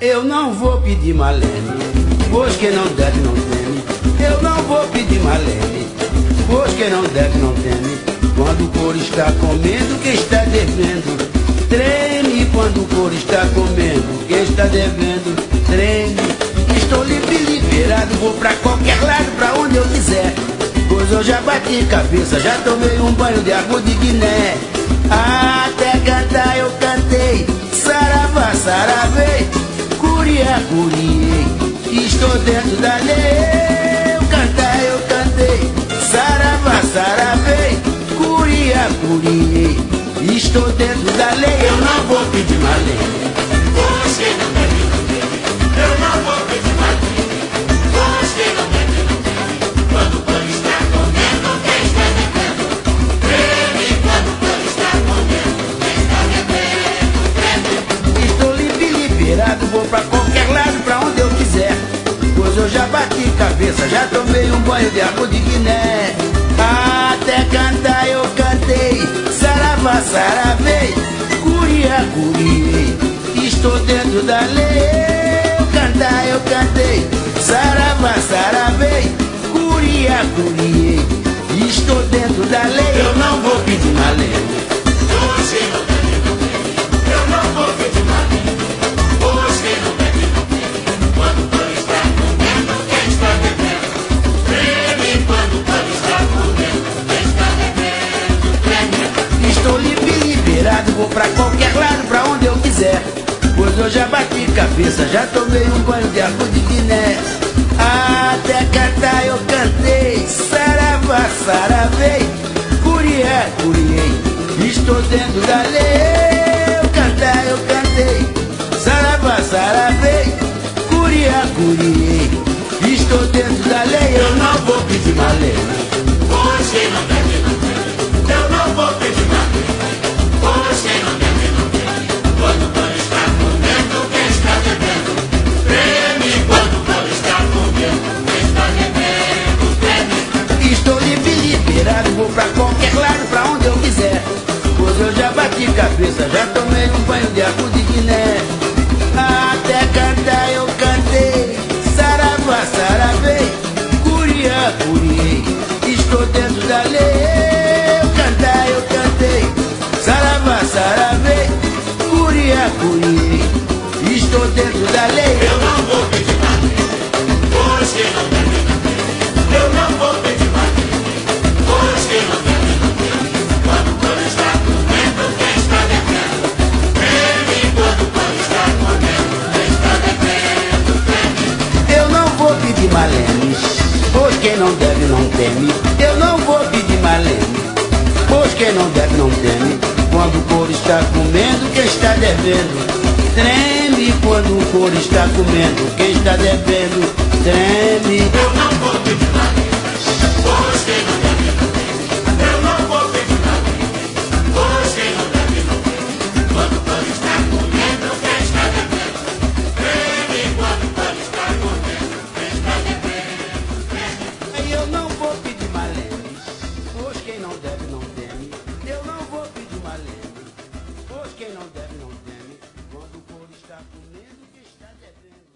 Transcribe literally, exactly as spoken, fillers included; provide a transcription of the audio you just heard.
Eu não vou pedir malene, pois quem não deve não teme. Eu não vou pedir malene, pois quem não deve não teme. Quando o couro está comendo, quem está devendo treme. Quando o couro está comendo, quem está devendo treme. Estou livre, liberado, vou pra qualquer lado, pra onde eu quiser. Pois eu já bati cabeça, já tomei um banho de água de Guiné. Até cantar eu cantei, saravá, saravei, curiá, curiei. Estou dentro da lei, eu cantar eu cantei, saravá, saravei, curiá, curiei. Estou dentro da lei, eu não vou pedir malene. Você não deve, não deve. Eu não vou pedir malene. Você não deve, não deve. Quando o pão está comendo, quem está devendo treme. Quando o pão está comendo, quem está devendo treme. Estou livre, liberado, vou pra qualquer lado, pra onde eu quiser. Pois eu já bati cabeça, já tomei um banho de água de Guiné. Até cantar eu cantei, saravá, saravei, curiá, curiei. Estou dentro da lei, eu cantar eu cantei, saravá, saravei, curiá, curiei. Estou dentro da lei, eu não vou pedir malene. Você não deve, não deve. Eu não vou pedir malene. Você não deve, não deve. Quando o pão está comendo, quem está devendo treme. Quando o pão está comendo, quem está devendo treme. Estou livre, liberado, vou pra qualquer lado, pra onde eu quiser. Pois eu já bati cabeça, já tomei um banho de água de Guiné. Até cantar eu cantei, saravá, saravei, curiá, curiei. Estou dentro da lei, eu cantar eu cantei, saravá, saravei, curiá, curiei. Estou dentro da lei, eu não vou pedir malene. Você não deve, não deve. Eu não vou pedir malene. Você não deve, não deve. Quando o pão está comendo, quem está devendo treme. Quando o pão está comendo, quem está devendo treme. Estou livre, liberado, vou pra qualquer lado, pra onde eu quiser. Pois eu já bati cabeça, já tomei um banho de água de Guiné. Até cantar eu cantei, saravá, saravei, curiá, curiei. Estou dentro da lei, eu cantar eu cantei, saravá, saravei, curiá, curiei. Estou dentro da lei, Eu não vou pedir malene. Você não deve, não deve. Eu não vou pedir malene. Você não deve, não deve. Quando o pão está comendo, quem está devendo treme. Quando o pão está comendo, quem está devendo treme. eu não vou pedir malene, pois quem não deve não teme. Eu não vou pedir malene, pois quem não deve não teme. Quando o couro está comendo, quem está devendo treme. Quando o couro está comendo, quem está devendo treme. Eu não vou pedir malene. Você não deve, não deve. Eu não vou pedir malene. Você não deve, não deve. Quando o pão está comendo, quem está devendo treme. Quando o pão está comendo, quem está devendo treme. Eu não vou pedir malene, pois quem não deve não teme. Eu não vou pedir malene, pois quem não deve não teme. Quando o couro está comendo, quem está devendo